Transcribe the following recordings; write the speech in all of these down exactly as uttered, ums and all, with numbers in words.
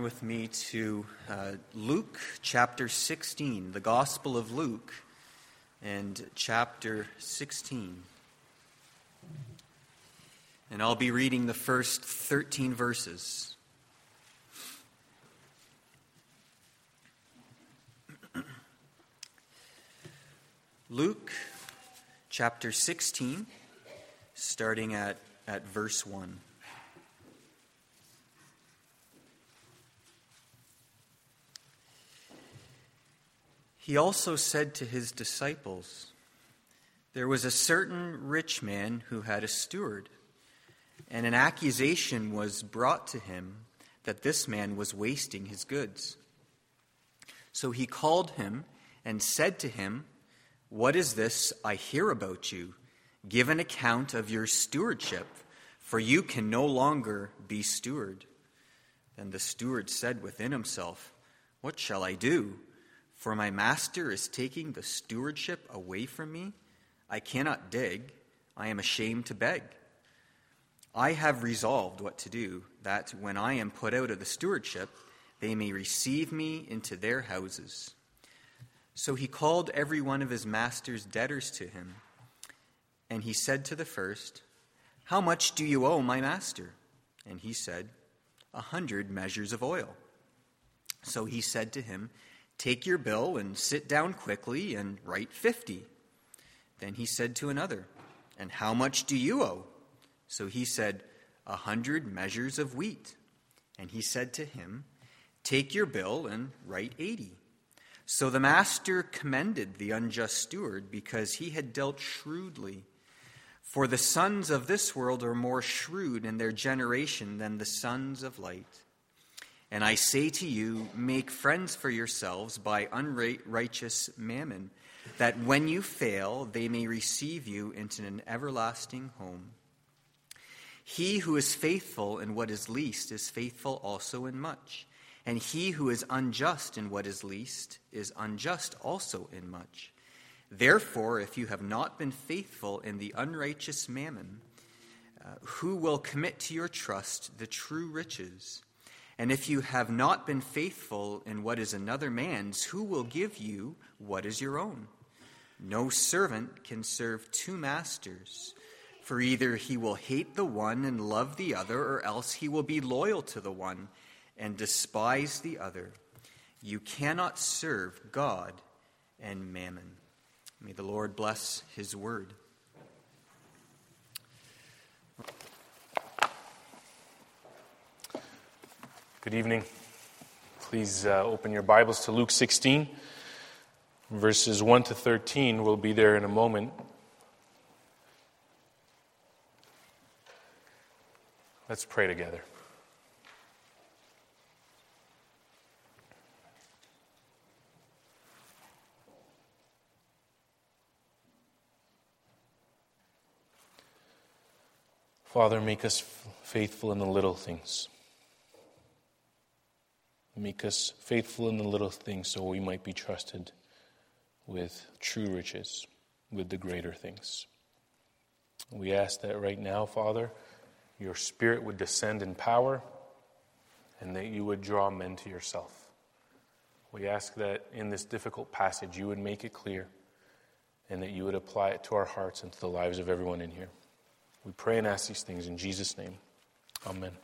turn with me to uh, Luke chapter sixteen, the Gospel of Luke, and chapter sixteen. And I'll be reading the first thirteen verses. Luke chapter sixteen, starting at, at verse one. He also said to his disciples, "There was a certain rich man who had a steward, and an accusation was brought to him that this man was wasting his goods. So he called him and said to him, 'What is this I hear about you? Give an account of your stewardship, for you can no longer be steward.' Then the steward said within himself, 'What shall I do? For my master is taking the stewardship away from me. I cannot dig. I am ashamed to beg. I have resolved what to do, that when I am put out of the stewardship, they may receive me into their houses.' So he called every one of his master's debtors to him. And he said to the first, 'How much do you owe my master?' And he said, 'A hundred measures of oil.' So he said to him, 'Take your bill and sit down quickly and write fifty.' Then he said to another, 'And how much do you owe?' So he said, 'A hundred measures of wheat.' And he said to him, 'Take your bill and write eighty.' So the master commended the unjust steward because he had dealt shrewdly. For the sons of this world are more shrewd in their generation than the sons of light. And I say to you, make friends for yourselves by unrighteous mammon, that when you fail, they may receive you into an everlasting home. He who is faithful in what is least is faithful also in much, and he who is unjust in what is least is unjust also in much. Therefore, if you have not been faithful in the unrighteous mammon, uh, who will commit to your trust the true riches? And if you have not been faithful in what is another man's, who will give you what is your own? No servant can serve two masters, for either he will hate the one and love the other, or else he will be loyal to the one and despise the other. You cannot serve God and mammon." May the Lord bless his word. Good evening. Please uh, open your Bibles to Luke sixteen, verses one to thirteen. We'll be there in a moment. Let's pray together. Father, make us faithful in the little things. Make us faithful in the little things so we might be trusted with true riches, with the greater things. We ask that right now, Father, your Spirit would descend in power and that you would draw men to yourself. We ask that in this difficult passage you would make it clear and that you would apply it to our hearts and to the lives of everyone in here. We pray and ask these things in Jesus' name. Amen.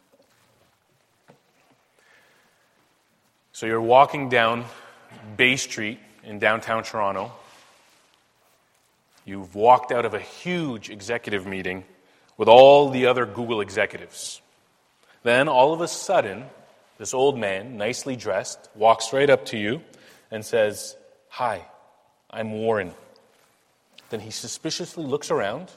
So you're walking down Bay Street in downtown Toronto. You've walked out of a huge executive meeting with all the other Google executives. Then, all of a sudden, this old man, nicely dressed, walks right up to you and says, "Hi, I'm Warren." Then he suspiciously looks around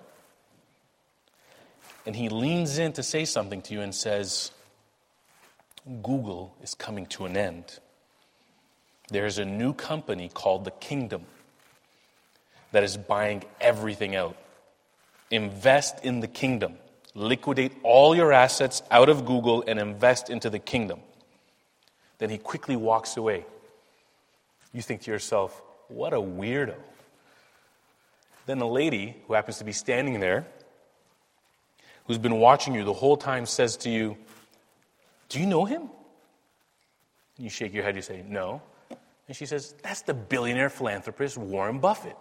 and he leans in to say something to you and says, "Google is coming to an end. There's a new company called The Kingdom that is buying everything out. Invest in The Kingdom. Liquidate all your assets out of Google and invest into The Kingdom." Then he quickly walks away. You think to yourself, what a weirdo. Then a lady who happens to be standing there, who's been watching you the whole time, says to you, "Do you know him?" You shake your head, you say, no. And she says, that's the billionaire philanthropist Warren Buffett.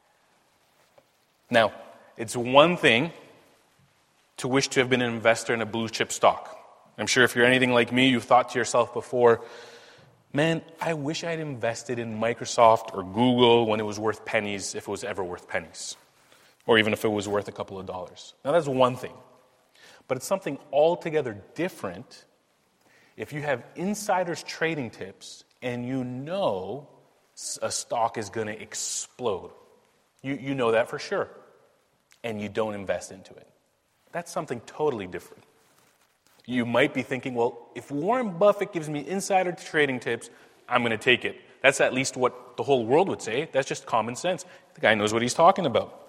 Now, it's one thing to wish to have been an investor in a blue chip stock. I'm sure if you're anything like me, you've thought to yourself before, man, I wish I had invested in Microsoft or Google when it was worth pennies, if it was ever worth pennies, or even if it was worth a couple of dollars. Now, that's one thing. But it's something altogether different if you have insiders trading tips and you know a stock is going to explode. You, you know that for sure. And you don't invest into it. That's something totally different. You might be thinking, well, if Warren Buffett gives me insider trading tips, I'm going to take it. That's at least what the whole world would say. That's just common sense. The guy knows what he's talking about.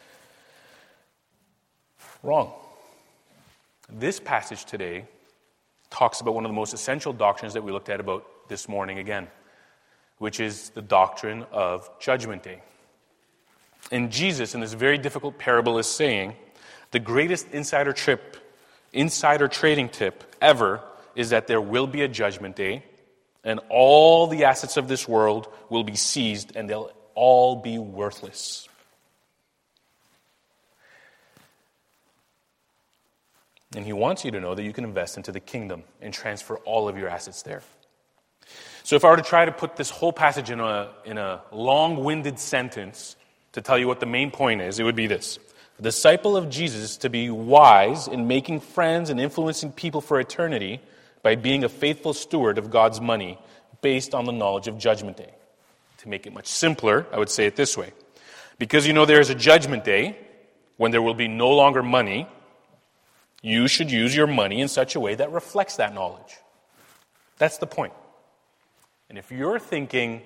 Wrong. This passage today talks about one of the most essential doctrines that we looked at about this morning again, which is the doctrine of Judgment Day. And Jesus, in this very difficult parable, is saying the greatest insider trip, insider trading tip ever is that there will be a judgment day, and all the assets of this world will be seized, and they'll all be worthless. And he wants you to know that you can invest into the kingdom and transfer all of your assets there. So if I were to try to put this whole passage in a, in a long-winded sentence to tell you what the main point is, it would be this. The disciple of Jesus is to be wise in making friends and influencing people for eternity by being a faithful steward of God's money based on the knowledge of Judgment Day. To make it much simpler, I would say it this way. Because you know there is a Judgment Day when there will be no longer money, you should use your money in such a way that reflects that knowledge. That's the point. And if you're thinking,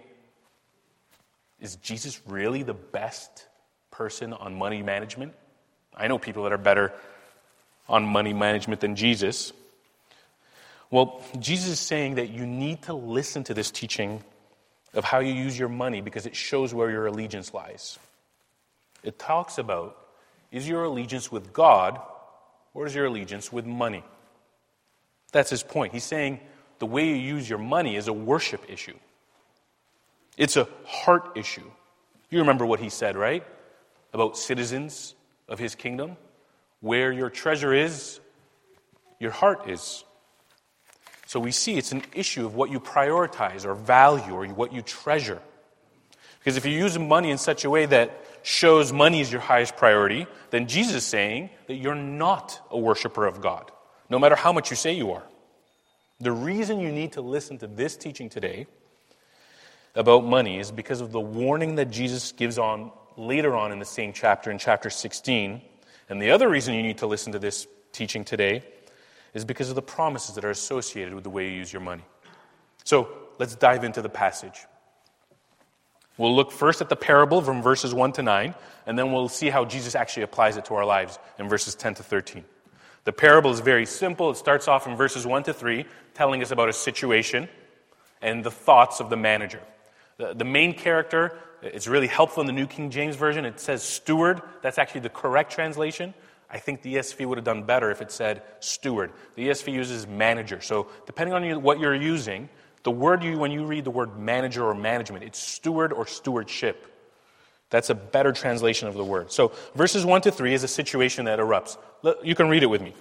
is Jesus really the best person on money management? I know people that are better on money management than Jesus. Well, Jesus is saying that you need to listen to this teaching of how you use your money because it shows where your allegiance lies. It talks about, is your allegiance with God or is your allegiance with money? That's his point. He's saying the way you use your money is a worship issue. It's a heart issue. You remember what he said, right? About citizens of his kingdom. Where your treasure is, your heart is. So we see it's an issue of what you prioritize or value or what you treasure. Because if you use money in such a way that shows money is your highest priority, then Jesus is saying that you're not a worshiper of God, no matter how much you say you are. The reason you need to listen to this teaching today about money is because of the warning that Jesus gives on later on in the same chapter, in chapter sixteen. And the other reason you need to listen to this teaching today is because of the promises that are associated with the way you use your money. So let's dive into the passage. We'll look first at the parable from verses one to nine, and then we'll see how Jesus actually applies it to our lives in verses ten to thirteen. The parable is very simple. It starts off in verses one to three, telling us about a situation and the thoughts of the manager. The, the main character, it's really helpful in the New King James Version. It says steward. That's actually the correct translation. I think the E S V would have done better if it said steward. The E S V uses manager. So depending on you, what you're using, the word you, when you read the word manager or management, it's steward or stewardship. That's a better translation of the word. So verses one to three is a situation that erupts. You can read it with me.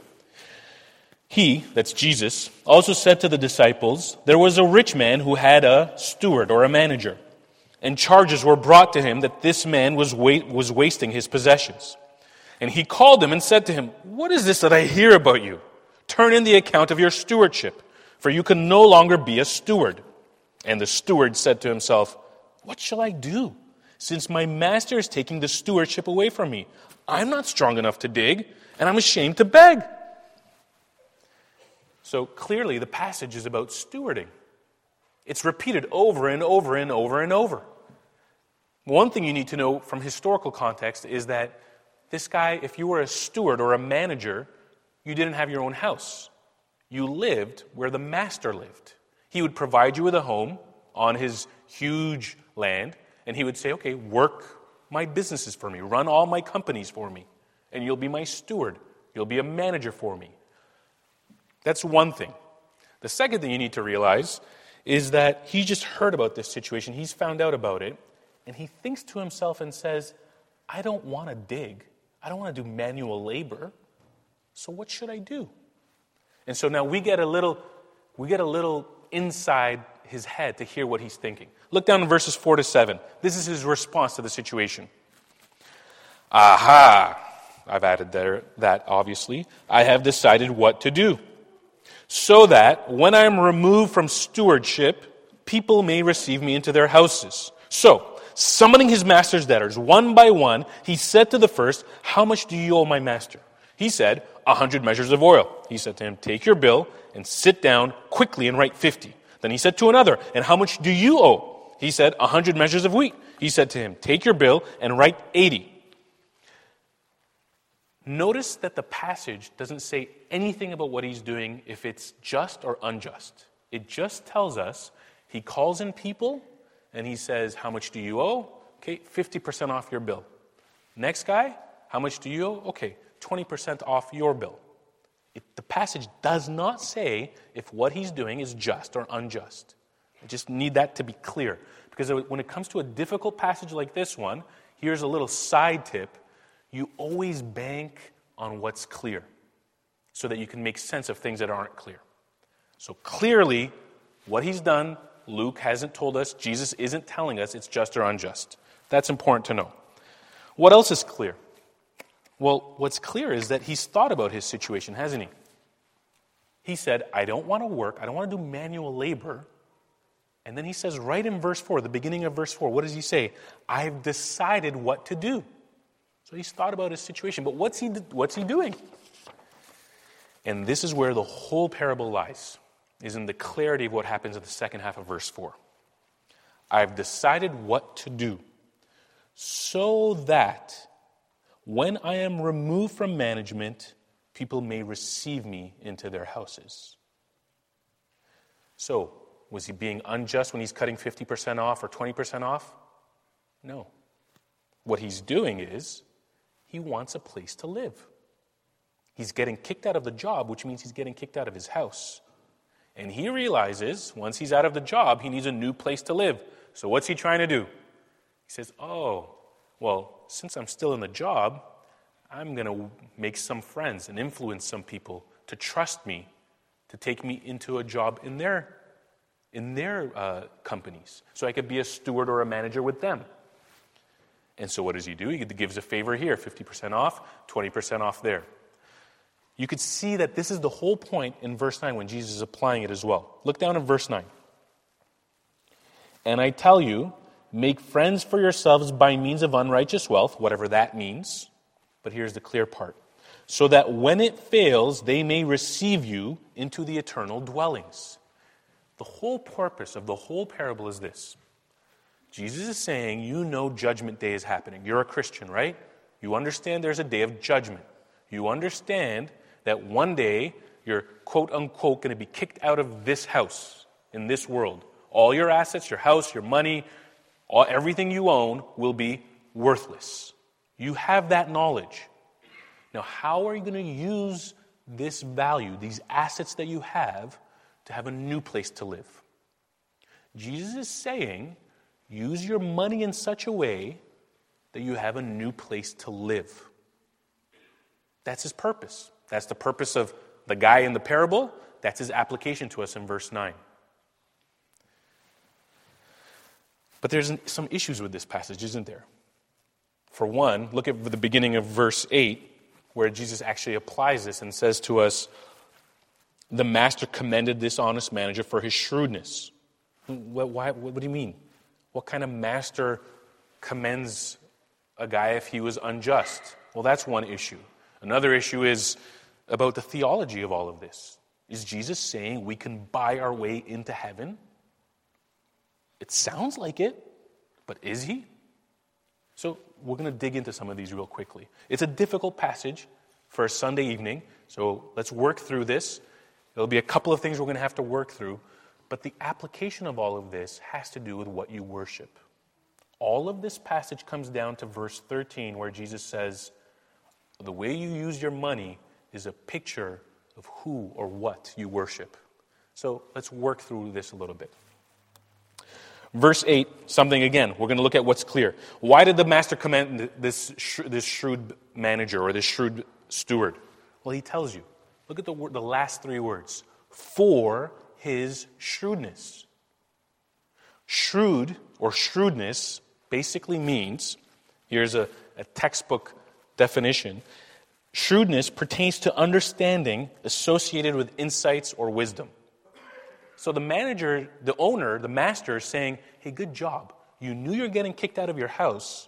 He, that's Jesus, also said to the disciples, there was a rich man who had a steward or a manager, and charges were brought to him that this man was wa- was wasting his possessions. And he called him and said to him, what is this that I hear about you? Turn in the account of your stewardship, for you can no longer be a steward. And the steward said to himself, what shall I do, since my master is taking the stewardship away from me? I'm not strong enough to dig, and I'm ashamed to beg. So clearly the passage is about stewarding. It's repeated over and over and over and over. One thing you need to know from historical context is that this guy, if you were a steward or a manager, you didn't have your own house. You lived where the master lived. He would provide you with a home on his huge land, and he would say, okay, work my businesses for me, run all my companies for me, and you'll be my steward. You'll be a manager for me. That's one thing. The second thing you need to realize is that he just heard about this situation. He's found out about it. And he thinks to himself and says, I don't want to dig. I don't want to do manual labor. So what should I do? And so now we get a little, we get a little inside his head to hear what he's thinking. Look down in verses four to seven. This is his response to the situation. Aha! I've added there that, obviously. I have decided what to do, so that when I am removed from stewardship, people may receive me into their houses. So, summoning his master's debtors one by one, he said to the first, how much do you owe my master? He said, a hundred measures of oil. He said to him, take your bill and sit down quickly and write fifty. Then he said to another, and how much do you owe? He said, a hundred measures of wheat. He said to him, take your bill and write eighty. Notice that the passage doesn't say anything about what he's doing, if it's just or unjust. It just tells us he calls in people and he says, how much do you owe? Okay, fifty percent off your bill. Next guy, how much do you owe? Okay, twenty percent off your bill. It, the passage does not say if what he's doing is just or unjust. I just need that to be clear. Because when it comes to a difficult passage like this one, here's a little side tip. You always bank on what's clear so that you can make sense of things that aren't clear. So clearly, what he's done, Luke hasn't told us, Jesus isn't telling us it's just or unjust. That's important to know. What else is clear? Well, what's clear is that he's thought about his situation, hasn't he? He said, I don't want to work, I don't want to do manual labor. And then he says right in verse four, the beginning of verse four, what does he say? I've decided what to do. So he's thought about his situation, but what's he what's he doing? And this is where the whole parable lies, is in the clarity of what happens in the second half of verse four. I've decided what to do, so that when I am removed from management, people may receive me into their houses. So, was he being unjust when he's cutting fifty percent off or twenty percent off? No. What he's doing is, he wants a place to live. He's getting kicked out of the job, which means he's getting kicked out of his house. And he realizes, once he's out of the job, he needs a new place to live. So what's he trying to do? He says, oh, well, since I'm still in the job, I'm going to make some friends and influence some people to trust me, to take me into a job in their, in their uh, companies, so I could be a steward or a manager with them. And so what does he do? He gives a favor here, fifty percent off, twenty percent off there. You could see that this is the whole point in verse nine when Jesus is applying it as well. Look down in verse nine. And I tell you, make friends for yourselves by means of unrighteous wealth, whatever that means. But here's the clear part. So that when it fails, they may receive you into the eternal dwellings. The whole purpose of the whole parable is this. Jesus is saying, you know judgment day is happening. You're a Christian, right? You understand there's a day of judgment. You understand that one day you're quote-unquote going to be kicked out of this house in this world. All your assets, your house, your money, all, everything you own will be worthless. You have that knowledge. Now, how are you going to use this value, these assets that you have, to have a new place to live? Jesus is saying, use your money in such a way that you have a new place to live. That's his purpose. That's the purpose of the guy in the parable. That's his application to us in verse nine. But there's some issues with this passage, isn't there? For one, look at the beginning of verse eight, where Jesus actually applies this and says to us, the master commended this honest manager for his shrewdness. What, why, what, what do you mean? What kind of master commends a guy if he was unjust? Well, that's one issue. Another issue is about the theology of all of this. Is Jesus saying we can buy our way into heaven? It sounds like it, but is he? So we're going to dig into some of these real quickly. It's a difficult passage for a Sunday evening, so let's work through this. There'll be a couple of things we're going to have to work through, but the application of all of this has to do with what you worship. All of this passage comes down to verse thirteen, where Jesus says, the way you use your money is a picture of who or what you worship. So let's work through this a little bit. Verse eight, something again. We're going to look at what's clear. Why did the master commend this, this shrewd manager or this shrewd steward? Well, he tells you. Look at the, the last three words. For his shrewdness. Shrewd or shrewdness basically means, here's a, a textbook definition, shrewdness pertains to understanding associated with insights or wisdom. So the manager, the owner, the master is saying, hey, good job. You knew you're getting kicked out of your house,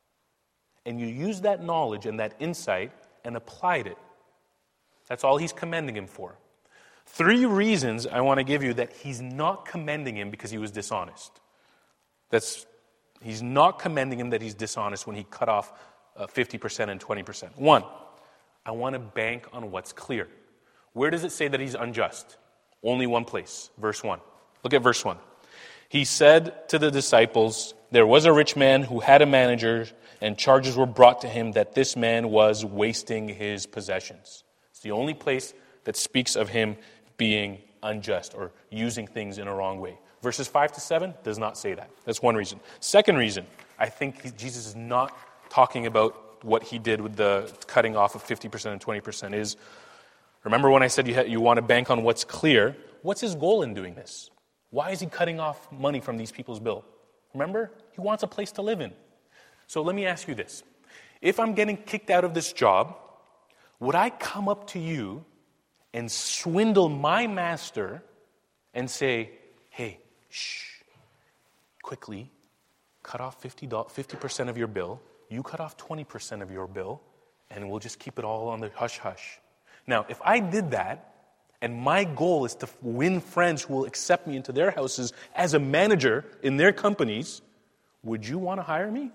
and you used that knowledge and that insight and applied it. That's all he's commending him for. Three reasons I want to give you that he's not commending him because he was dishonest. That's He's not commending him that he's dishonest when he cut off uh, fifty percent and twenty percent. One, I want to bank on what's clear. Where does it say that he's unjust? Only one place, verse one. Look at verse one. He said to the disciples, there was a rich man who had a manager, and charges were brought to him that this man was wasting his possessions. It's the only place that speaks of him being unjust or using things in a wrong way. Verses five to seven does not say that. That's one reason. Second reason, I think he, Jesus is not talking about what he did with the cutting off of fifty percent and twenty percent is, remember when I said you, ha- you want to bank on what's clear? What's his goal in doing this? Why is he cutting off money from these people's bill? Remember, he wants a place to live in. So let me ask you this. If I'm getting kicked out of this job, would I come up to you and swindle my master and say, hey, shh, quickly, cut off fifty percent of your bill, you cut off twenty percent of your bill, and we'll just keep it all on the hush-hush. Now, if I did that, and my goal is to win friends who will accept me into their houses as a manager in their companies, would you want to hire me?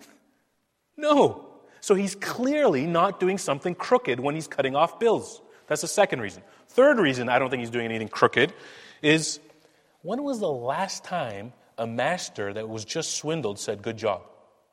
No. So he's clearly not doing something crooked when he's cutting off bills. That's the second reason. Third reason I don't think he's doing anything crooked is, when was the last time a master that was just swindled said, good job?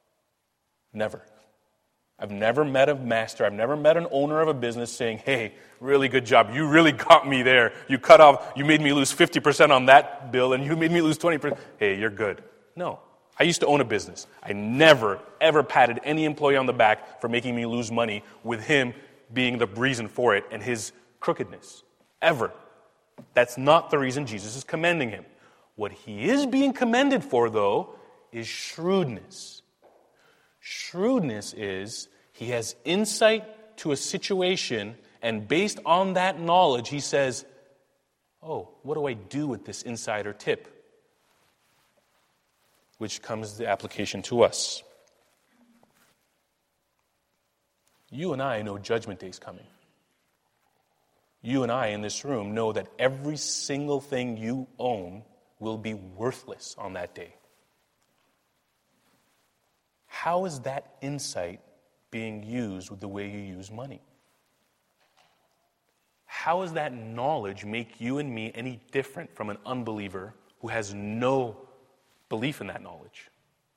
Never. I've never met a master, I've never met an owner of a business saying, hey, really good job. You really got me there. You cut off, you made me lose fifty percent on that bill, and you made me lose twenty percent. Hey, you're good. No. I used to own a business. I never, ever patted any employee on the back for making me lose money with him being the reason for it and his crookedness. Ever. That's not the reason Jesus is commending him. What he is being commended for, though, is shrewdness. Shrewdness is he has insight to a situation, and based on that knowledge, he says, oh, what do I do with this insider tip? Which comes the application to us. You and I know Judgment Day is coming. You and I in this room know that every single thing you own will be worthless on that day. How is that insight being used with the way you use money? How does that knowledge make you and me any different from an unbeliever who has no belief in that knowledge?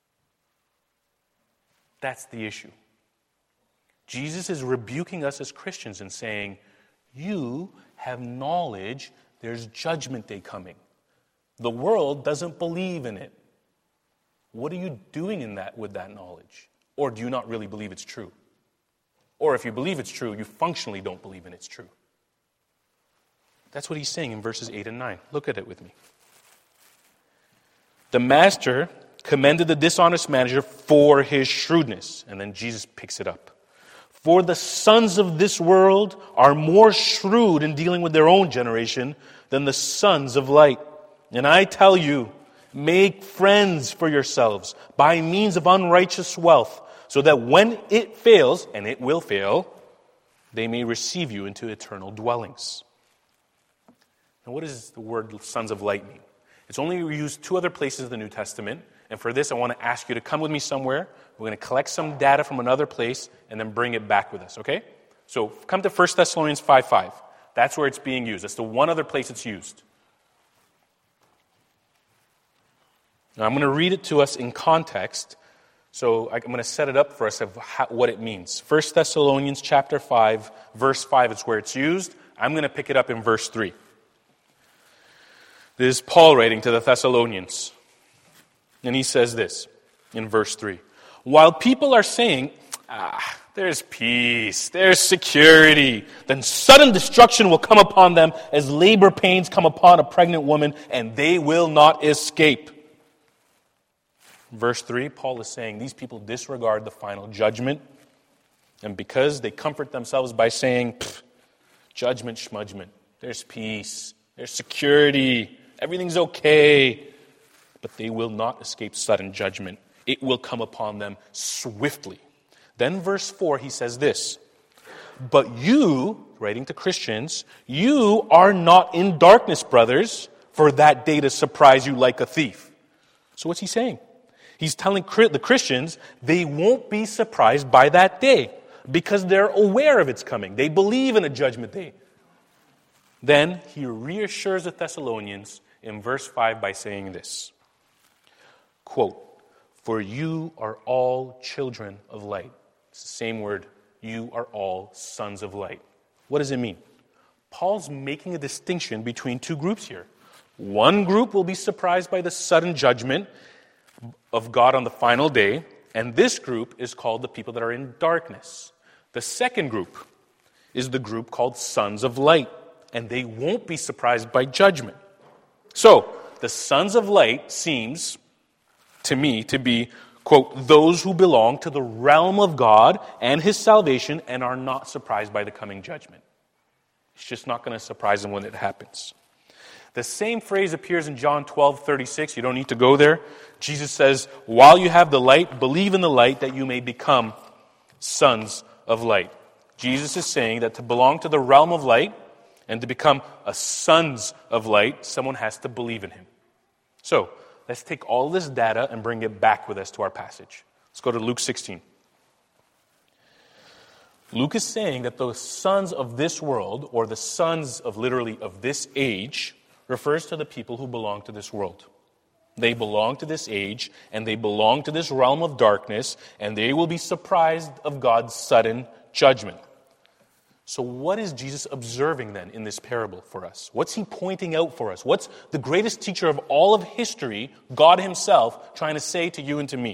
That's the issue. Jesus is rebuking us as Christians and saying, you have knowledge, there's judgment day coming. The world doesn't believe in it. What are you doing in that with that knowledge? Or do you not really believe it's true? Or if you believe it's true, you functionally don't believe in it's true. That's what he's saying in verses eight and nine. Look at it with me. The master commended the dishonest manager for his shrewdness. And then Jesus picks it up. For the sons of this world are more shrewd in dealing with their own generation than the sons of light. And I tell you, make friends for yourselves by means of unrighteous wealth, so that when it fails, and it will fail, they may receive you into eternal dwellings. Now, what does the word sons of light mean? It's only used two other places in the New Testament. And for this, I want to ask you to come with me somewhere. We're going to collect some data from another place and then bring it back with us, okay? So come to First Thessalonians five five. That's where it's being used. That's the one other place it's used. Now, I'm going to read it to us in context. So I'm going to set it up for us of how, what it means. First Thessalonians chapter five, verse five is where it's used. I'm going to pick it up in verse three. This is Paul writing to the Thessalonians. And he says this in verse three. While people are saying, ah, there's peace, there's security, then sudden destruction will come upon them as labor pains come upon a pregnant woman, and they will not escape. Verse three, Paul is saying these people disregard the final judgment, and because they comfort themselves by saying, judgment, schmudgment, there's peace, there's security, everything's okay, but they will not escape sudden judgment. It will come upon them swiftly. Then verse four, he says this, but you, writing to Christians, you are not in darkness, brothers, for that day to surprise you like a thief. So what's he saying? He's telling the Christians they won't be surprised by that day because they're aware of its coming. They believe in a judgment day. Then he reassures the Thessalonians in verse five by saying this, quote, for you are all children of light. It's the same word, you are all sons of light. What does it mean? Paul's making a distinction between two groups here. One group will be surprised by the sudden judgment of God on the final day, and this group is called the people that are in darkness. The second group is the group called sons of light, and they won't be surprised by judgment. So, the sons of light seems to me to be, quote, those who belong to the realm of God and his salvation and are not surprised by the coming judgment. It's just not going to surprise them when it happens. The same phrase appears in John twelve thirty-six. You don't need to go there. Jesus says, while you have the light, believe in the light that you may become sons of light. Jesus is saying that to belong to the realm of light and to become a sons of light, someone has to believe in him. So, let's take all this data and bring it back with us to our passage. Let's go to Luke sixteen. Luke is saying that the sons of this world, or the sons of literally of this age, refers to the people who belong to this world. They belong to this age, and they belong to this realm of darkness, and they will be surprised of God's sudden judgment. So what is Jesus observing then in this parable for us? What's he pointing out for us? What's the greatest teacher of all of history, God himself, trying to say to you and to me?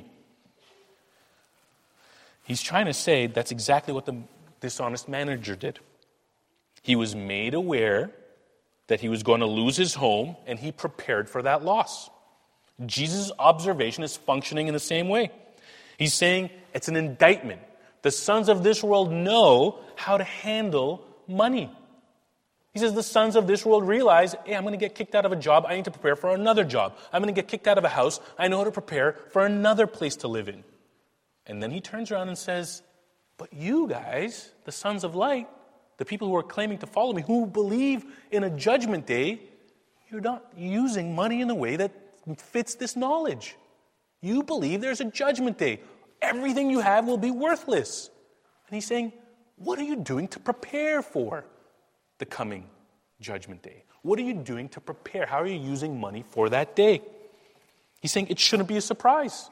He's trying to say that's exactly what the dishonest manager did. He was made aware that he was going to lose his home, and he prepared for that loss. Jesus' observation is functioning in the same way. He's saying it's an indictment. The sons of this world know how to handle money. He says the sons of this world realize, hey, I'm going to get kicked out of a job. I need to prepare for another job. I'm going to get kicked out of a house. I know how to prepare for another place to live in. And then he turns around and says, but you guys, the sons of light, the people who are claiming to follow me, who believe in a judgment day, you're not using money in a way that fits this knowledge. You believe there's a judgment day. Everything you have will be worthless. And he's saying, what are you doing to prepare for the coming judgment day? What are you doing to prepare? How are you using money for that day? He's saying it shouldn't be a surprise.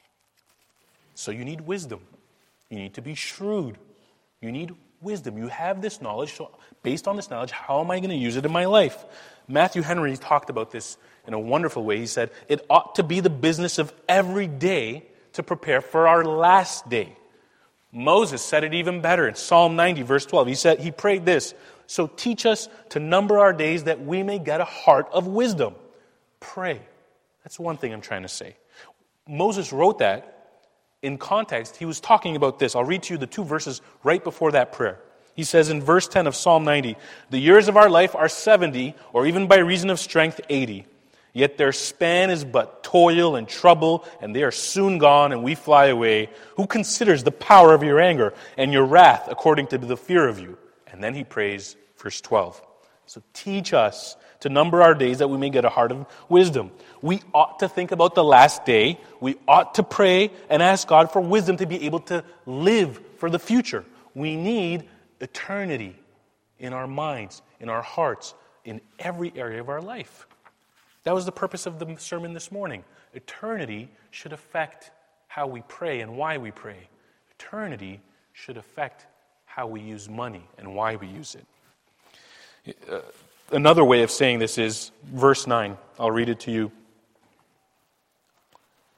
So you need wisdom. You need to be shrewd. You need wisdom. You have this knowledge. So based on this knowledge, how am I going to use it in my life? Matthew Henry talked about this in a wonderful way. He said, it ought to be the business of every day to prepare for our last day. Moses said it even better in Psalm ninety, verse twelve. He said, he prayed this, so teach us to number our days that we may get a heart of wisdom. Pray. That's one thing I'm trying to say. Moses wrote that in context. He was talking about this. I'll read to you the two verses right before that prayer. He says in verse ten of Psalm ninety, the years of our life are seventy, or even by reason of strength, eighty. Yet their span is but toil and trouble, and they are soon gone, and we fly away. Who considers the power of your anger and your wrath according to the fear of you? And then he prays, verse twelve. So teach us to number our days that we may get a heart of wisdom. We ought to think about the last day. We ought to pray and ask God for wisdom to be able to live for the future. We need eternity in our minds, in our hearts, in every area of our life. That was the purpose of the sermon this morning. Eternity should affect how we pray and why we pray. Eternity should affect how we use money and why we use it. Uh, another way of saying this is verse nine. I'll read it to you.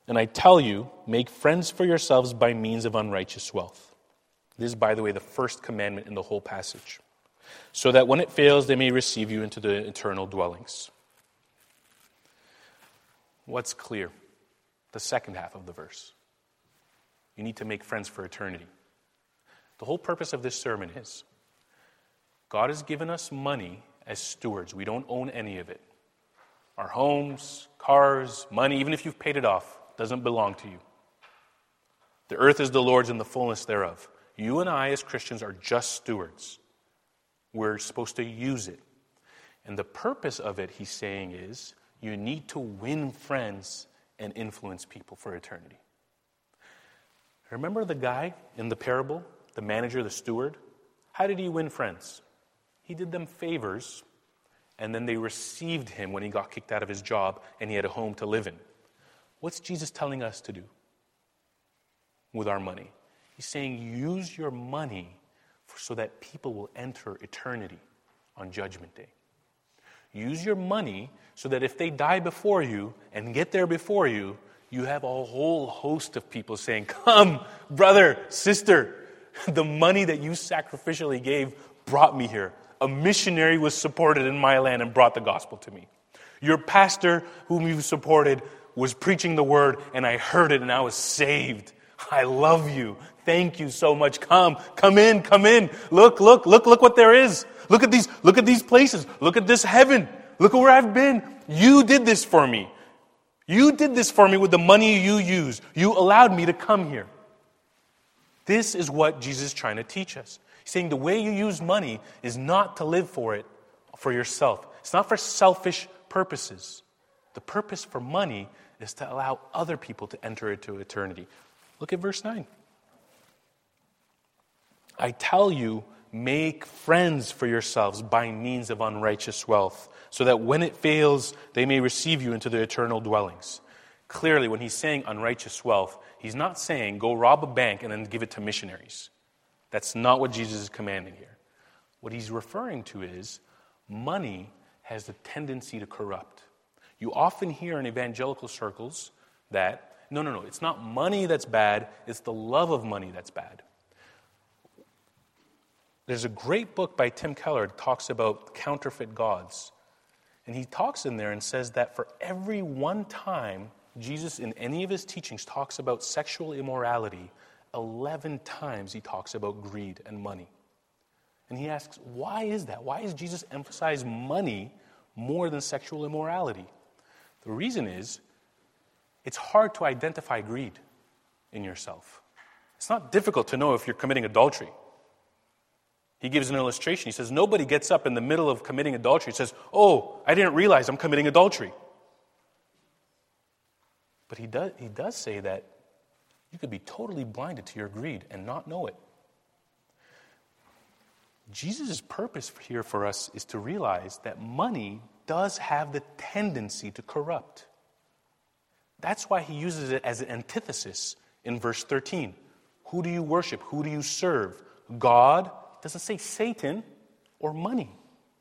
And I tell you, make friends for yourselves by means of unrighteous wealth. This is, by the way, the first commandment in the whole passage. So that when it fails, they may receive you into the eternal dwellings. What's clear? The second half of the verse. You need to make friends for eternity. The whole purpose of this sermon is, God has given us money as stewards. We don't own any of it. Our homes, cars, money, even if you've paid it off, doesn't belong to you. The earth is the Lord's and the fullness thereof. You and I as Christians are just stewards. We're supposed to use it. And the purpose of it, he's saying, is you need to win friends and influence people for eternity. Remember the guy in the parable, the manager, the steward? How did he win friends? He did them favors, and then they received him when he got kicked out of his job and he had a home to live in. What's Jesus telling us to do with our money? He's saying use your money for, so that people will enter eternity on Judgment Day. Use your money so that if they die before you and get there before you, you have a whole host of people saying, come, brother, sister, the money that you sacrificially gave brought me here. A missionary was supported in my land and brought the gospel to me. Your pastor whom you supported was preaching the word and I heard it and I was saved. I love you. Thank you so much. Come, come in, come in. Look, look, look, look what there is. Look at these, look at these places. Look at this heaven. Look at where I've been. You did this for me. You did this for me with the money you used. You allowed me to come here. This is what Jesus is trying to teach us. He's saying the way you use money is not to live for it for yourself. It's not for selfish purposes. The purpose for money is to allow other people to enter into eternity. Look at verse nine. I tell you, make friends for yourselves by means of unrighteous wealth, so that when it fails, they may receive you into the eternal dwellings. Clearly, when he's saying unrighteous wealth, he's not saying go rob a bank and then give it to missionaries. That's not what Jesus is commanding here. What he's referring to is money has the tendency to corrupt. You often hear in evangelical circles that, no, no, no, it's not money that's bad, it's the love of money that's bad. There's a great book by Tim Keller that talks about counterfeit gods. And he talks in there and says that for every one time Jesus in any of his teachings talks about sexual immorality, eleven times he talks about greed and money. And he asks, why is that? Why does Jesus emphasize money more than sexual immorality? The reason is, it's hard to identify greed in yourself. It's not difficult to know if you're committing adultery. He gives an illustration. He says, nobody gets up in the middle of committing adultery and says, oh, I didn't realize I'm committing adultery. But he does, he does say that you could be totally blinded to your greed and not know it. Jesus' purpose here for us is to realize that money does have the tendency to corrupt. That's why he uses it as an antithesis in verse thirteen. Who do you worship? Who do you serve? God, it doesn't say Satan, or money.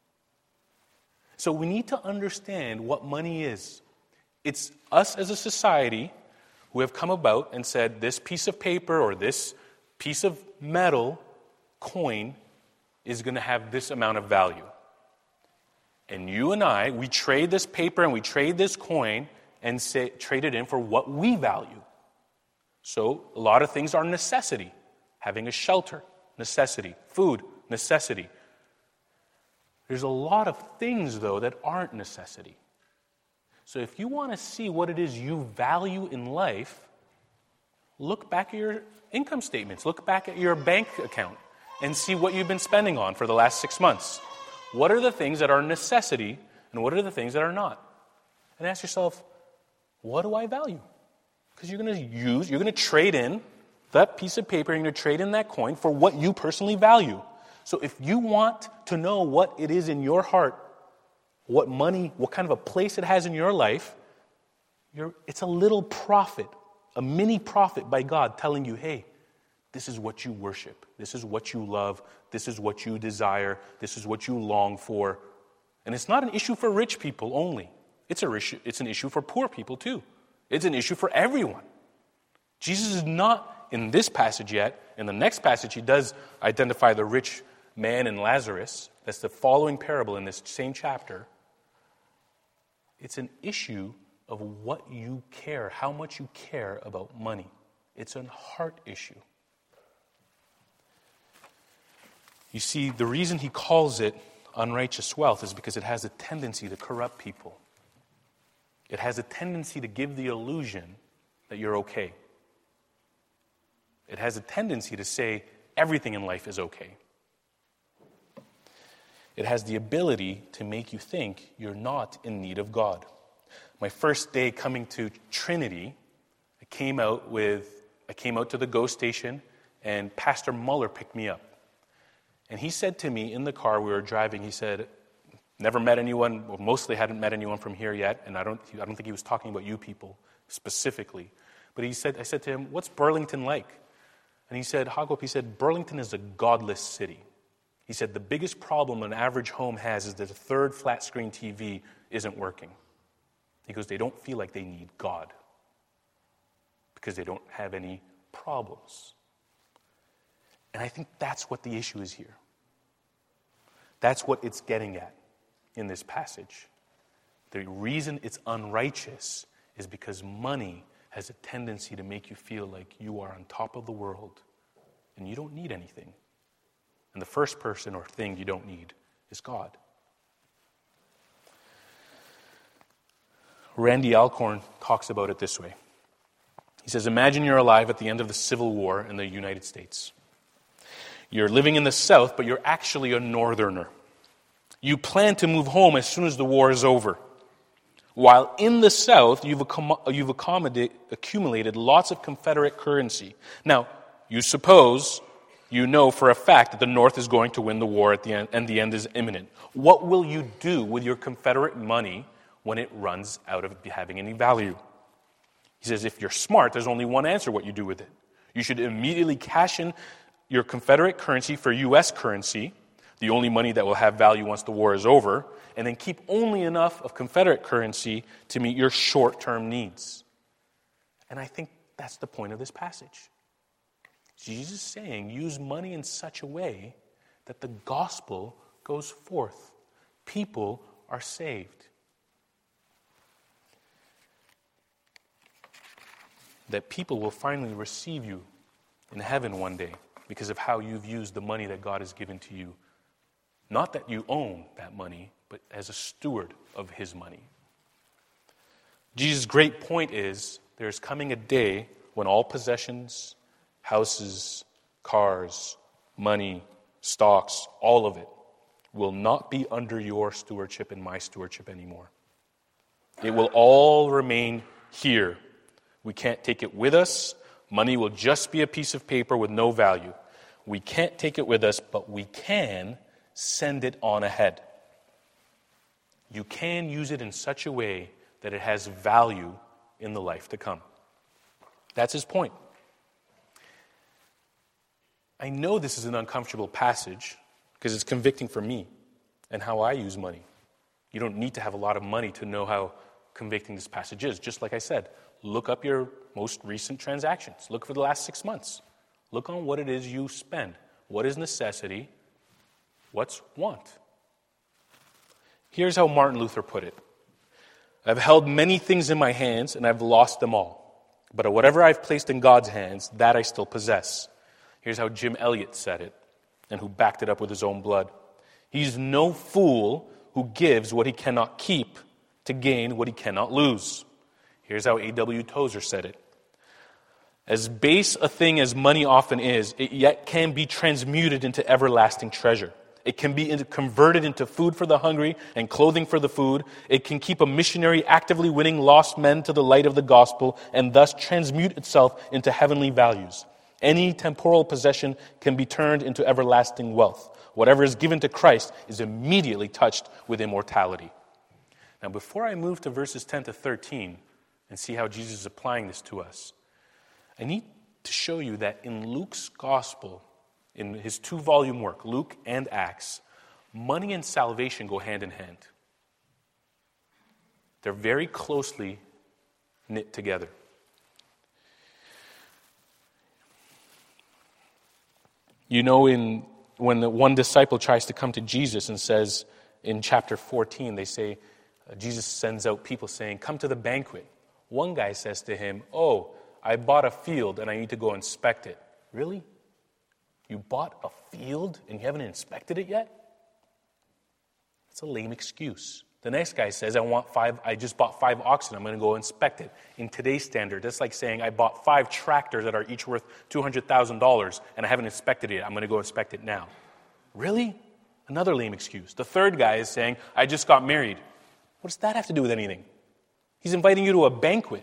So we need to understand what money is. It's us as a society who have come about and said this piece of paper or this piece of metal, coin, is going to have this amount of value. And you and I, we trade this paper and we trade this coin and say, trade it in for what we value. So a lot of things are necessity. Having a shelter, necessity. Food, necessity. There's a lot of things, though, that aren't necessity. So if you want to see what it is you value in life, look back at your income statements. Look back at your bank account and see what you've been spending on for the last six months. What are the things that are necessity and what are the things that are not? And ask yourself, what do I value? Because you're going to use, you're going to trade in that piece of paper, you're going to trade in that coin for what you personally value. So if you want to know what it is in your heart, what money, what kind of a place it has in your life, you're, it's a little prophet, a mini prophet by God telling you, hey, this is what you worship. This is what you love. This is what you desire. This is what you long for. And it's not an issue for rich people only. It's a issue, it's an issue for poor people too. It's an issue for everyone. Jesus is not in this passage yet. In the next passage, he does identify the rich man and Lazarus. That's the following parable in this same chapter. It's an issue of what you care, how much you care about money. It's a heart issue. You see, the reason he calls it unrighteous wealth is because it has a tendency to corrupt people. It has a tendency to give the illusion that you're okay. It has a tendency to say everything in life is okay. It has the ability to make you think you're not in need of God. My first day coming to Trinity, I came out with I came out to the GO station, and Pastor Muller picked me up. And he said to me in the car we were driving, he said, never met anyone, well, mostly hadn't met anyone from here yet, and I don't I don't think he was talking about you people specifically. But he said, I said to him, what's Burlington like? And he said, Hagop, he said, Burlington is a godless city. He said, the biggest problem an average home has is that the third flat screen T V isn't working. He goes, they don't feel like they need God because they don't have any problems. And I think that's what the issue is here. That's what it's getting at in this passage. The reason it's unrighteous is because money has a tendency to make you feel like you are on top of the world and you don't need anything. And the first person or thing you don't need is God. Randy Alcorn talks about it this way. He says, imagine you're alive at the end of the Civil War in the United States. You're living in the South, but you're actually a Northerner. You plan to move home as soon as the war is over. While in the South, you've, accom- you've accumulated lots of Confederate currency. Now, you suppose you know for a fact that the North is going to win the war at the end, and the end is imminent. What will you do with your Confederate money when it runs out of having any value? He says, if you're smart, there's only one answer what you do with it. You should immediately cash in your Confederate currency for U S currency, the only money that will have value once the war is over, and then keep only enough of Confederate currency to meet your short-term needs. And I think that's the point of this passage. Jesus is saying, use money in such a way that the gospel goes forth. People are saved. That people will finally receive you in heaven one day because of how you've used the money that God has given to you. Not that you own that money, but as a steward of his money. Jesus' great point is there's coming a day when all possessions, houses, cars, money, stocks, all of it will not be under your stewardship and my stewardship anymore. It will all remain here. We can't take it with us. Money will just be a piece of paper with no value. We can't take it with us, but we can send it on ahead. You can use it in such a way that it has value in the life to come. That's his point. I know this is an uncomfortable passage because it's convicting for me and how I use money. You don't need to have a lot of money to know how convicting this passage is. Just like I said, look up your most recent transactions. Look for the last six months. Look on what it is you spend. What is necessity? What's want? Here's how Martin Luther put it. I've held many things in my hands, and I've lost them all. But whatever I've placed in God's hands, that I still possess. Here's how Jim Elliot said it, and who backed it up with his own blood. He's no fool who gives what he cannot keep to gain what he cannot lose. Here's how A W Tozer said it. As base a thing as money often is, it yet can be transmuted into everlasting treasure. It can be converted into food for the hungry and clothing for the food. It can keep a missionary actively winning lost men to the light of the gospel and thus transmute itself into heavenly values. Any temporal possession can be turned into everlasting wealth. Whatever is given to Christ is immediately touched with immortality. Now, before I move to verses ten to thirteen and see how Jesus is applying this to us, I need to show you that in Luke's gospel, in his two-volume work, Luke and Acts, money and salvation go hand in hand. They're very closely knit together. You know, in when the one disciple tries to come to Jesus and says in chapter fourteen, they say, uh, Jesus sends out people saying, come to the banquet. One guy says to him, oh, I bought a field and I need to go inspect it. Really? You bought a field and you haven't inspected it yet? It's a lame excuse. The next guy says, I want five, I just bought five oxen, I'm going to go inspect it. In today's standard, that's like saying I bought five tractors that are each worth two hundred thousand dollars and I haven't inspected it yet, I'm going to go inspect it now. Really? Another lame excuse. The third guy is saying, I just got married. What does that have to do with anything? He's inviting you to a banquet.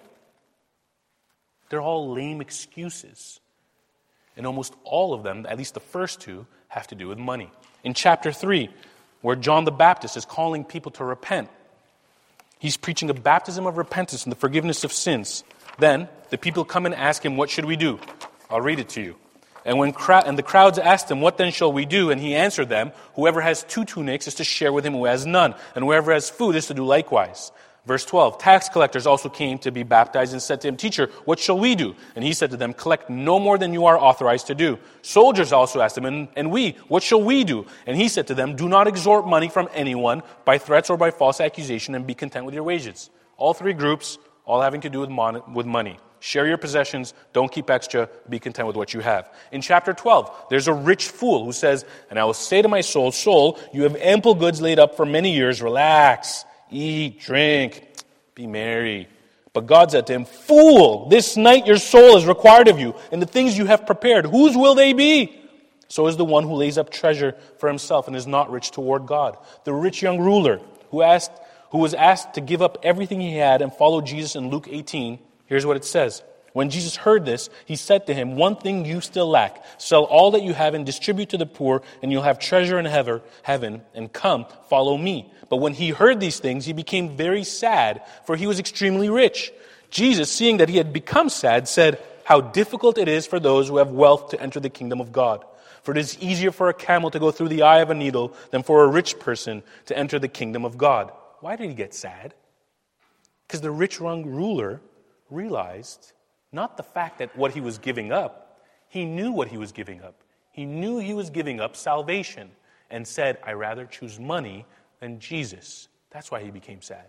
They're all lame excuses. And almost all of them, at least the first two, have to do with money. In chapter three, where John the Baptist is calling people to repent, he's preaching a baptism of repentance and the forgiveness of sins. Then the people come and ask him, what should we do? I'll read it to you. And when crowd, and the crowds asked him, what then shall we do? And he answered them, whoever has two tunics is to share with him who has none, and whoever has food is to do likewise. Verse twelve, tax collectors also came to be baptized and said to him, Teacher, what shall we do? And he said to them, collect no more than you are authorized to do. Soldiers also asked him, and, and we, what shall we do? And he said to them, do not extort money from anyone by threats or by false accusation, and be content with your wages. All three groups, all having to do with, mon- with money. Share your possessions, don't keep extra, be content with what you have. In chapter twelve, there's a rich fool who says, and I will say to my soul, soul, you have ample goods laid up for many years, relax. Eat, drink, be merry. But God said to him, fool, this night your soul is required of you, and the things you have prepared, whose will they be? So is the one who lays up treasure for himself and is not rich toward God. The rich young ruler who asked, who was asked to give up everything he had and follow Jesus in Luke eighteen, here's what it says. When Jesus heard this, he said to him, one thing you still lack. Sell all that you have and distribute to the poor, and you'll have treasure in heaven, and come, follow me. But when he heard these things, he became very sad, for he was extremely rich. Jesus, seeing that he had become sad, said, how difficult it is for those who have wealth to enter the kingdom of God. For it is easier for a camel to go through the eye of a needle than for a rich person to enter the kingdom of God. Why did he get sad? Because the rich young ruler realized not the fact that what he was giving up, he knew what he was giving up. He knew he was giving up salvation and said, I rather choose money than Jesus. That's why he became sad.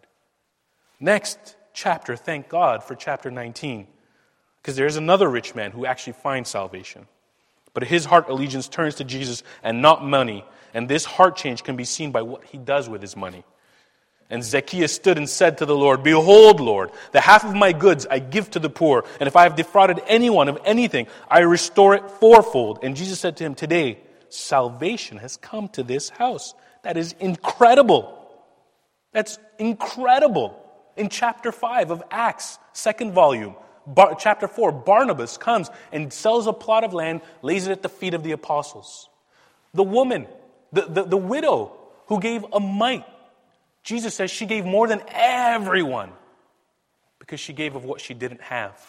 Next chapter, thank God for chapter nineteen, because there's another rich man who actually finds salvation. But his heart allegiance turns to Jesus and not money, and this heart change can be seen by what he does with his money. And Zacchaeus stood and said to the Lord, behold, Lord, the half of my goods I give to the poor, and if I have defrauded anyone of anything, I restore it fourfold. And Jesus said to him, today, salvation has come to this house. That is incredible. That's incredible. In chapter five of Acts, second volume, Bar- chapter four, Barnabas comes and sells a plot of land, lays it at the feet of the apostles. The woman, the, the, the widow who gave a mite, Jesus says she gave more than everyone because she gave of what she didn't have.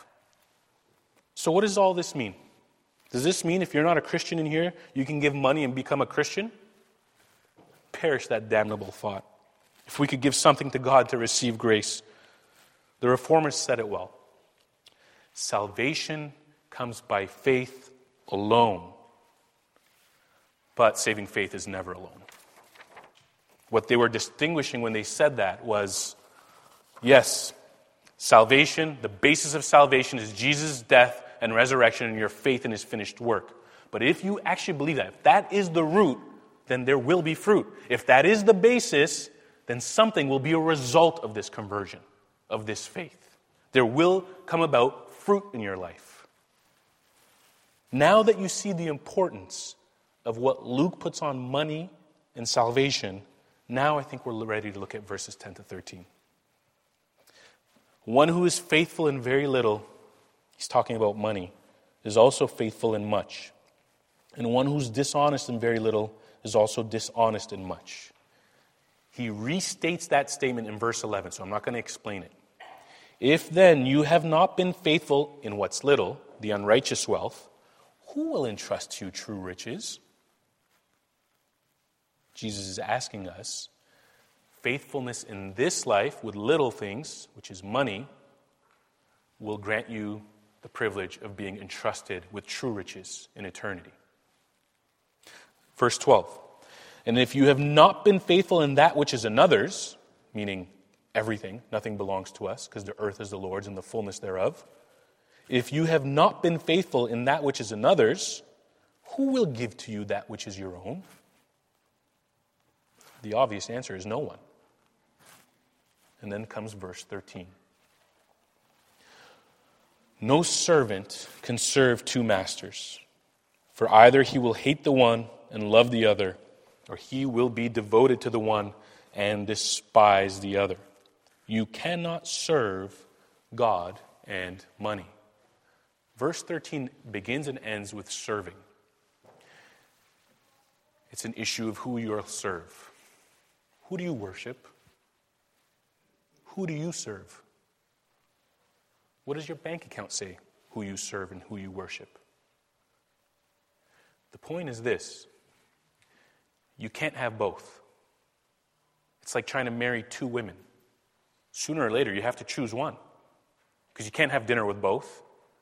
So what does all this mean? Does this mean if you're not a Christian in here, you can give money and become a Christian? Perish that damnable thought. If we could give something to God to receive grace. The Reformers said it well. Salvation comes by faith alone. But saving faith is never alone. What they were distinguishing when they said that was, yes, salvation, the basis of salvation is Jesus' death and resurrection and your faith in his finished work. But if you actually believe that, if that is the root, then there will be fruit. If that is the basis, then something will be a result of this conversion, of this faith. There will come about fruit in your life. Now that you see the importance of what Luke puts on money and salvation, now I think we're ready to look at verses ten to thirteen. One who is faithful in very little, he's talking about money, is also faithful in much. And one who's dishonest in very little is also dishonest in much. He restates that statement in verse eleven, so I'm not going to explain it. If then you have not been faithful in what's little, the unrighteous wealth, who will entrust to you true riches? Jesus is asking us, faithfulness in this life with little things, which is money, will grant you the privilege of being entrusted with true riches in eternity. Verse twelve, and if you have not been faithful in that which is another's, meaning everything, nothing belongs to us, because the earth is the Lord's and the fullness thereof. If you have not been faithful in that which is another's, who will give to you that which is your own? The obvious answer is no one. And then comes verse thirteen. No servant can serve two masters, for either he will hate the one and love the other, or he will be devoted to the one and despise the other. You cannot serve God and money. Verse thirteen begins and ends with serving. It's an issue of who you'll serve. Who do you worship? Who do you serve? What does your bank account say, who you serve and who you worship? The point is this: you can't have both. It's like trying to marry two women. Sooner or later, you have to choose one, because you can't have dinner with both.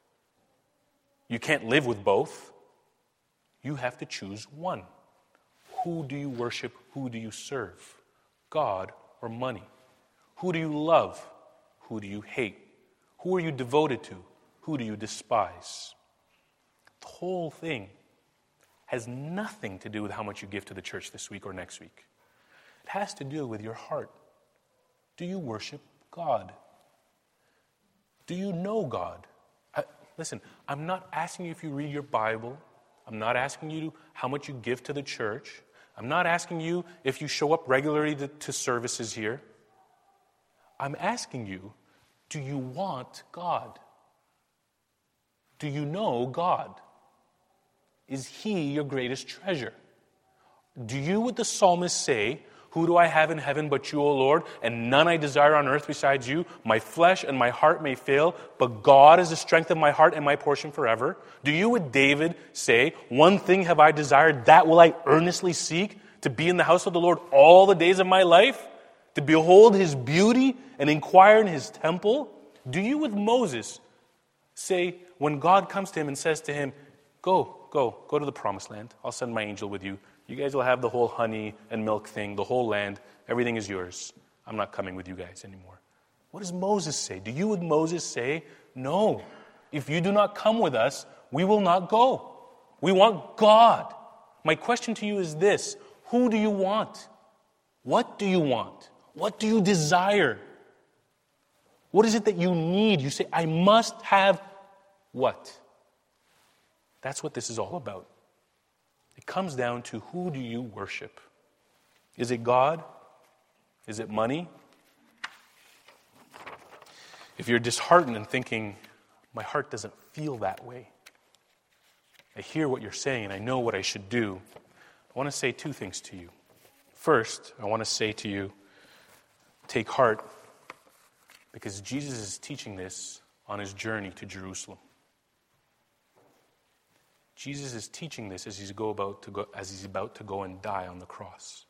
You can't live with both. You have to choose one. Who do you worship? Who do you serve? God or money? Who do you love? Who do you hate? Who are you devoted to? Who do you despise? The whole thing has nothing to do with how much you give to the church this week or next week. It has to do with your heart. Do you worship God? Do you know God? I, listen, I'm not asking you if you read your Bible. I'm not asking you how much you give to the church. I'm not asking you if you show up regularly to, to services here. I'm asking you, do you want God? Do you know God? Is He your greatest treasure? Do you, with the psalmist, say, who do I have in heaven but you, O Lord, and none I desire on earth besides you? My flesh and my heart may fail, but God is the strength of my heart and my portion forever. Do you, with David, say, one thing have I desired, that will I earnestly seek, to be in the house of the Lord all the days of my life, to behold His beauty and inquire in His temple? Do you, with Moses, say, when God comes to him and says to him, go, go, go to the promised land. I'll send my angel with you. You guys will have the whole honey and milk thing, the whole land. Everything is yours. I'm not coming with you guys anymore. What does Moses say? Do you, with Moses, say, no, if you do not come with us, we will not go. We want God. My question to you is this: who do you want? What do you want? What do you desire? What is it that you need? You say, I must have what? That's what this is all about. It comes down to, who do you worship? Is it God? Is it money? If you're disheartened and thinking, my heart doesn't feel that way, I hear what you're saying and I know what I should do, I want to say two things to you. First, I want to say to you, take heart, because Jesus is teaching this on His journey to Jerusalem. Jesus is teaching this as he's go about to go as he's about to go and die on the cross.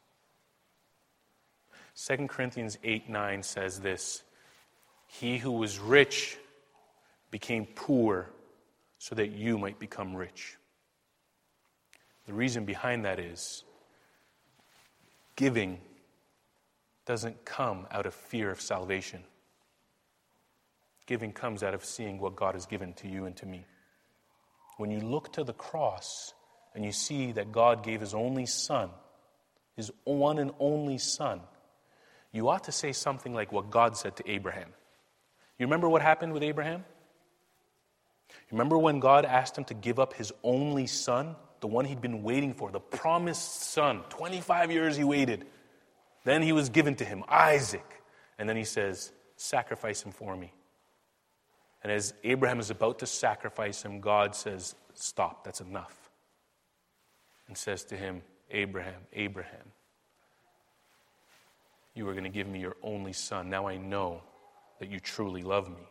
Second Corinthians eight nine says this: He who was rich became poor so that you might become rich. The reason behind that is giving doesn't come out of fear of salvation. Giving comes out of seeing what God has given to you and to me. When you look to the cross and you see that God gave His only Son, His one and only Son, you ought to say something like what God said to Abraham. You remember what happened with Abraham? You remember when God asked him to give up his only son, the one he'd been waiting for, the promised son. twenty-five years he waited. Then he was given to him, Isaac. And then he says, sacrifice him for me. And as Abraham is about to sacrifice him, God says, stop, that's enough. And says to him, Abraham, Abraham, you are going to give me your only son. Now I know that you truly love me.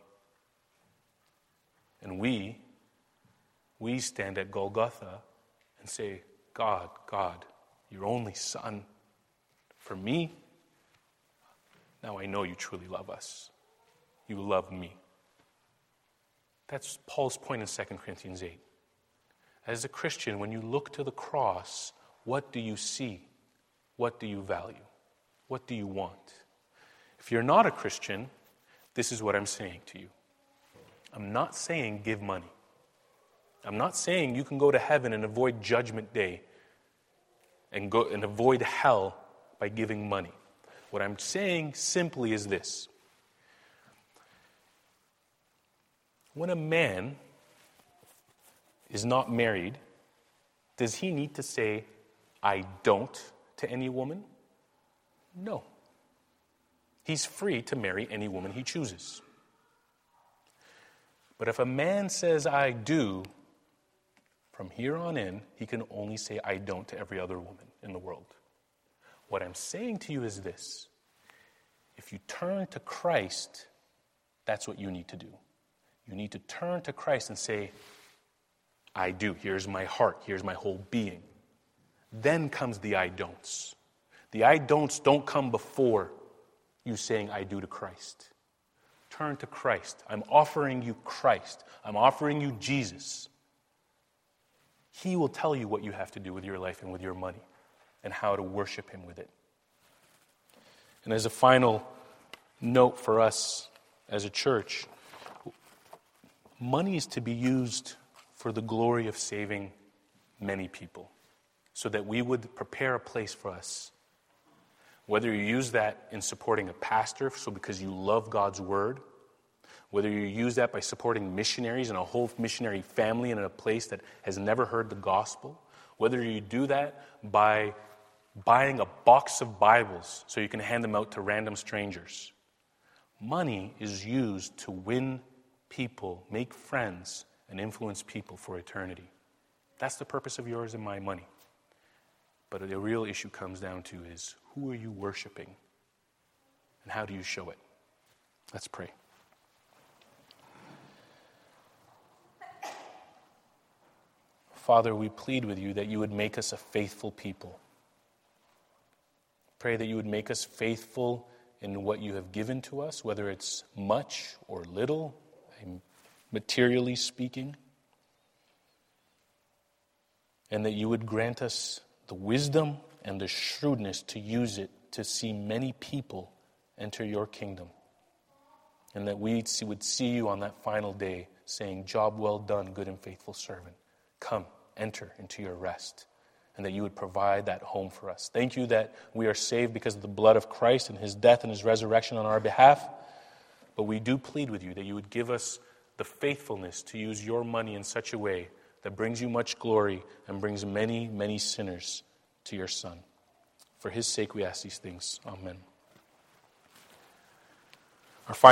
And we, we stand at Golgotha and say, God, God, your only son for me. Now I know you truly love us. You love me. That's Paul's point in Second Corinthians eight. As a Christian, when you look to the cross, what do you see? What do you value? What do you want? If you're not a Christian, this is what I'm saying to you. I'm not saying give money. I'm not saying you can go to heaven and avoid judgment day and go and avoid hell by giving money. What I'm saying simply is this. When a man is not married, does he need to say, I don't, to any woman? No. He's free to marry any woman he chooses. But if a man says, I do, from here on in, he can only say, I don't, to every other woman in the world. What I'm saying to you is this. If you turn to Christ, that's what you need to do. You need to turn to Christ and say, I do. Here's my heart. Here's my whole being. Then comes the I don'ts. The I don'ts don't come before you saying I do to Christ. Turn to Christ. I'm offering you Christ. I'm offering you Jesus. He will tell you what you have to do with your life and with your money and how to worship him with it. And as a final note for us as a church, money is to be used for the glory of saving many people so that we would prepare a place for us. Whether you use that in supporting a pastor, so because you love God's word, whether you use that by supporting missionaries and a whole missionary family in a place that has never heard the gospel, whether you do that by buying a box of Bibles so you can hand them out to random strangers. Money is used to win people, make friends, and influence people for eternity. That's the purpose of yours and my money. But the real issue comes down to is, who are you worshiping? And how do you show it? Let's pray. Father, we plead with you that you would make us a faithful people. Pray that you would make us faithful in what you have given to us, whether it's much or little, materially speaking. And that you would grant us the wisdom and the shrewdness to use it to see many people enter your kingdom. And that we would see you on that final day saying, job well done, good and faithful servant. Come, enter into your rest. And that you would provide that home for us. Thank you that we are saved because of the blood of Christ and his death and his resurrection on our behalf. But we do plead with you that you would give us the faithfulness to use your money in such a way that brings you much glory and brings many, many sinners to your Son. For his sake we ask these things. Amen.